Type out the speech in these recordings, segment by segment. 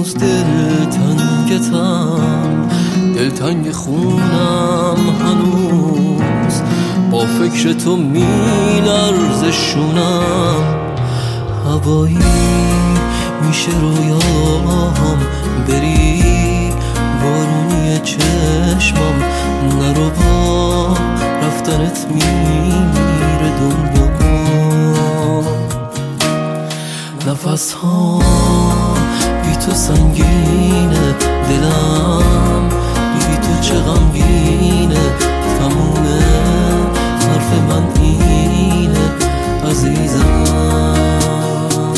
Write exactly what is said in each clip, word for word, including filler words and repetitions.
هنوز دلتنگتم، دلتنگ خونم هنوز، با فکر تو میلرزه شونم. هوایی میشه رویام بری، بارونی چشمم نرو، با رفتنت میمیره دنیا. نفس ها بی تو سنگینه، دلم بی تو چه غمگینه. تمومه حرف من اینه عزیزم.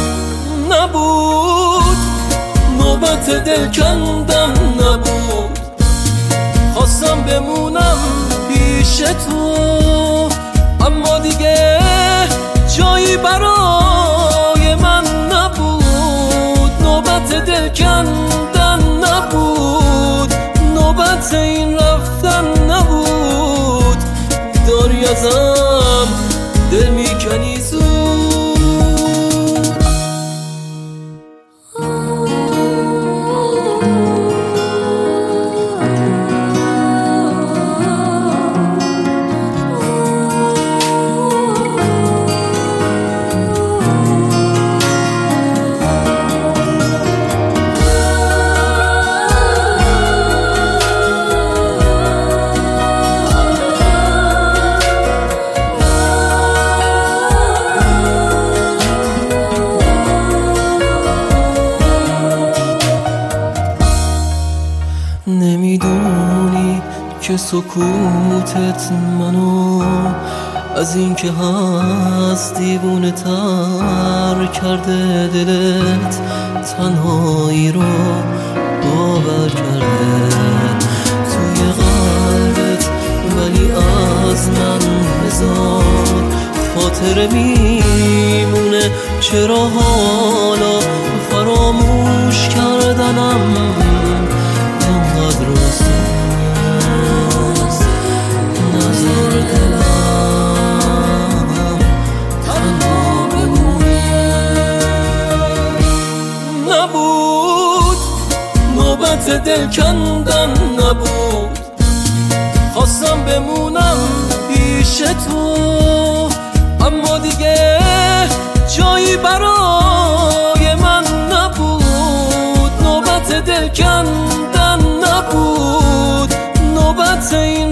نبود نوبت دل کندم، نبود خواستم بمونم پیش تو، اما دیگه جایی برای من نبود. نوبت دل کندن نبود، نوبت این رفتن نبود. داری ازم دل میکنی زود. نمیدونی که سکوتت منو از این که هست دیوونه تر کرده. دلت تنهایی رو باور کرده توی قلبت، ولی از من هزار خاطره میمونه. چرا حالا فراموش کردنم انقدر سوز؟ نظر دلم تنها بمونه. نبود نوبت دل کندن، نبود خواستم بمونم پیش تو، اما دیگه جایی برای من نبود. نوبت دل کندن نبود، نوبت این